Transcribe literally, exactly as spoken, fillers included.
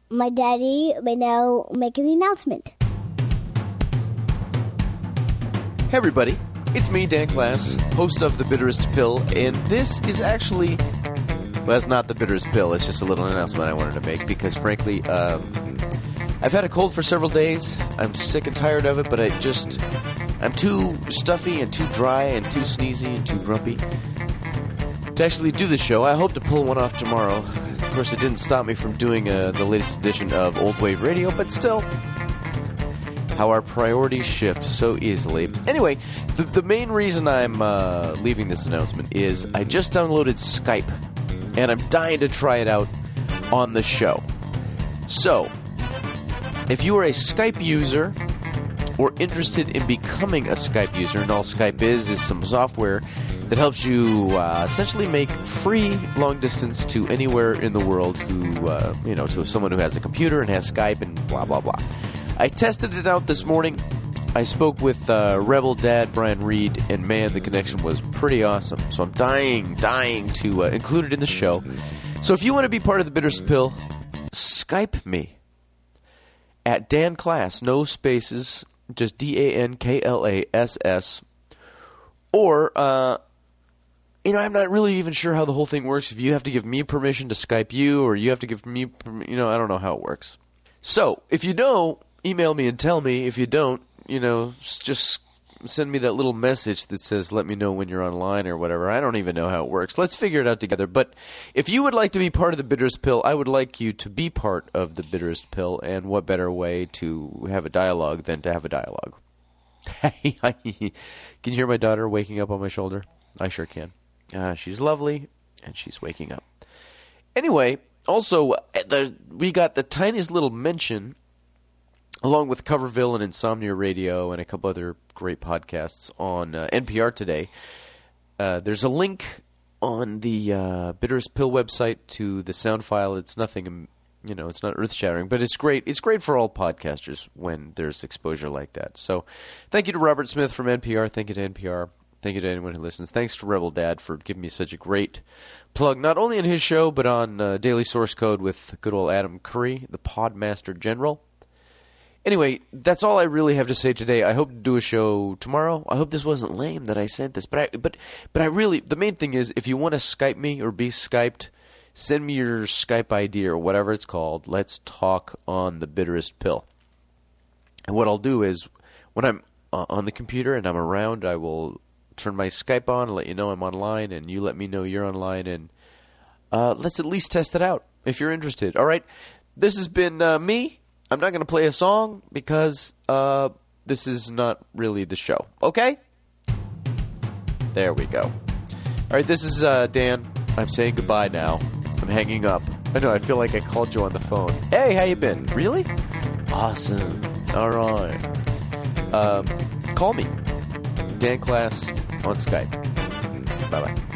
my daddy may now make the announcement. Hey everybody, it's me, Dan Class, host of The Bitterest Pill, and this is actually, well, it's not The Bitterest Pill, it's just a little announcement I wanted to make, because frankly, um, I've had a cold for several days, I'm sick and tired of it, but I just, I'm too stuffy and too dry and too sneezy and too grumpy to actually do the show. I hope to pull one off tomorrow. Of course, it didn't stop me from doing uh, the latest edition of Old Wave Radio, but still, how our priorities shift so easily. Anyway, the, the main reason I'm uh, leaving this announcement is I just downloaded Skype, and I'm dying to try it out on the show. So, if you are a Skype user or interested in becoming a Skype user, and all Skype is is some software that helps you uh, essentially make free long distance to anywhere in the world who, uh, you know, to someone who has a computer and has Skype and blah, blah, blah. I tested it out this morning. I spoke with uh, Rebel Dad Brian Reed, and man, the connection was pretty awesome. So I'm dying, dying to uh, include it in the show. So if you want to be part of the Bitterest Pill, Skype me at Dan Class, no spaces, just D A N K L A S S. Or, uh, you know, I'm not really even sure how the whole thing works. If you have to give me permission to Skype you, or you have to give me, you know, I don't know how it works. So if you know, email me and tell me. If you don't, you know, just send me that little message that says, let me know when you're online or whatever. I don't even know how it works. Let's figure it out together. But if you would like to be part of the Bitterest Pill, I would like you to be part of the Bitterest Pill. And what better way to have a dialogue than to have a dialogue? Can you hear my daughter waking up on my shoulder? I sure can. Uh, she's lovely, and she's waking up. Anyway, also, the, we got the tiniest little mention, along with Coverville and Insomnia Radio and a couple other great podcasts on uh, N P R today. Uh, there's a link on the uh, Bitterest Pill website to the sound file. It's nothing, you know, it's not earth-shattering, but it's great. It's great for all podcasters when there's exposure like that. So thank you to Robert Smith from N P R. Thank you to N P R. Thank you to anyone who listens. Thanks to Rebel Dad for giving me such a great plug, not only in his show, but on uh, Daily Source Code with good old Adam Curry, the Podmaster General. Anyway, that's all I really have to say today. I hope to do a show tomorrow. I hope this wasn't lame that I sent this, but I, but but I really, the main thing is, if you want to Skype me or be Skyped, send me your Skype I D or whatever it's called. Let's talk on the Bitterest Pill. And what I'll do is, when I'm uh, on the computer and I'm around, I will turn my Skype on and let you know I'm online, and you let me know you're online, and uh, let's at least test it out if you're interested. All right, this has been uh, me. I'm not going to play a song because uh, this is not really the show. Okay? There we go. All right, this is uh, Dan. I'm saying goodbye now. I'm hanging up. I know, I feel like I called you on the phone. Hey, how you been? Really? Awesome. All right. Um, call me. Dan Class on Skype. Bye-bye.